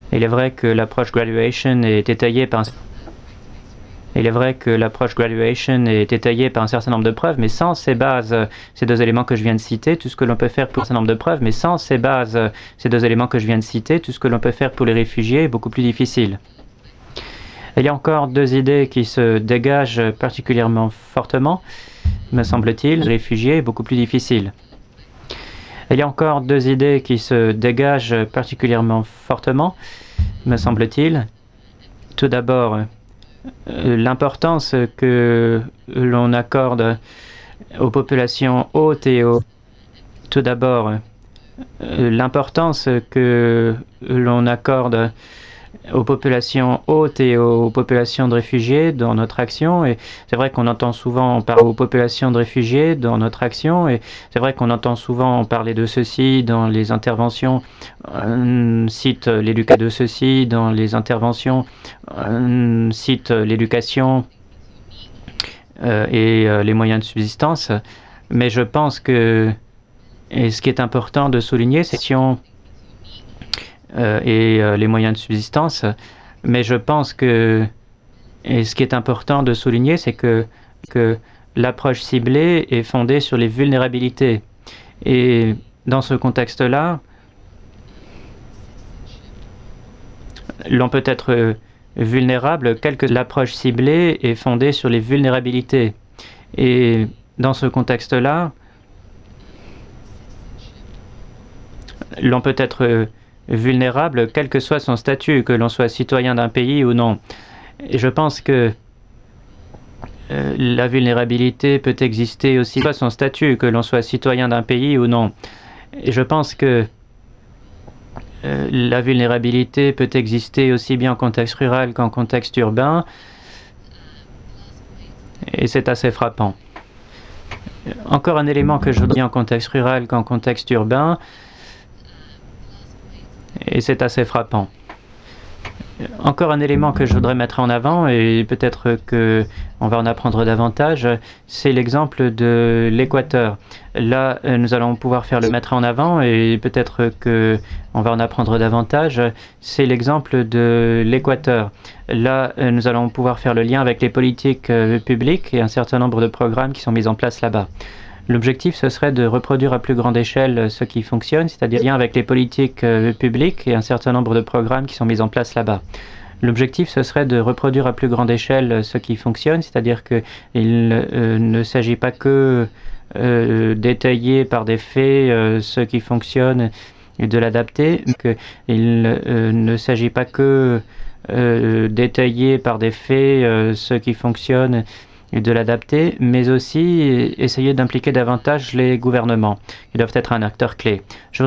Il est vrai que l'approche graduation est étayée par un certain nombre de preuves, mais sans ces bases, ces deux éléments que je viens de citer, tout ce que l'on peut faire pour un certain nombre de preuves, mais sans ces bases, ces deux éléments que je viens de citer, tout ce que l'on peut faire pour les réfugiés est beaucoup plus difficile. Il y a encore deux idées qui se dégagent particulièrement fortement, me semble-t-il. Réfugiés est beaucoup plus difficile. Il y a encore deux idées qui se dégagent particulièrement fortement, me semble-t-il. Tout d'abord, l'importance que l'on accorde aux populations hautes et aux... Tout d'abord, l'importance que l'on accorde aux populations hautes et aux populations de réfugiés dans notre action. Et c'est vrai qu'on entend souvent parler aux populations de réfugiés dans notre action. Et c'est vrai qu'on entend souvent parler de ceci dans les interventions. Cite l'éducation de ceci dans les interventions. Cite l'éducation et les moyens de subsistance. Mais je pense que, et ce qui est important de souligner, c'est les moyens de subsistance. Mais je pense que, et ce qui est important de souligner, c'est que l'approche ciblée est fondée sur les vulnérabilités. Et dans ce contexte-là, l'on peut être vulnérable, quelle que l'approche ciblée est fondée sur les vulnérabilités. Et dans ce contexte-là, l'on peut être vulnérable, quel que soit son statut, que l'on soit citoyen d'un pays ou non. Et je pense que la vulnérabilité peut exister aussi, soit son statut, que l'on soit citoyen d'un pays ou non. Et je pense que la vulnérabilité peut exister aussi bien en contexte rural qu'en contexte urbain, et c'est assez frappant. Encore un élément que je dis en contexte rural qu'en contexte urbain, et c'est assez frappant. Encore un élément que je voudrais mettre en avant, et peut-être qu'on va en apprendre davantage, c'est l'exemple de l'Équateur. Là, nous allons pouvoir faire le mettre en avant, et peut-être qu'on va en apprendre davantage, c'est l'exemple de l'Équateur. Là, nous allons pouvoir faire le lien avec les politiques publiques et un certain nombre de programmes qui sont mis en place là-bas. L'objectif, ce serait de reproduire à plus grande échelle ce qui fonctionne, c'est-à-dire lien avec les politiques publiques et un certain nombre de programmes qui sont mis en place là-bas. L'objectif, ce serait de reproduire à plus grande échelle ce qui fonctionne, c'est-à-dire qu'il ne s'agit pas que d'étayer par des faits ce qui fonctionne et de l'adapter, qu'il ne s'agit pas que d'étayer par des faits ce qui fonctionne et de l'adapter, mais aussi essayer d'impliquer davantage les gouvernements. Ils doivent être un acteur clé.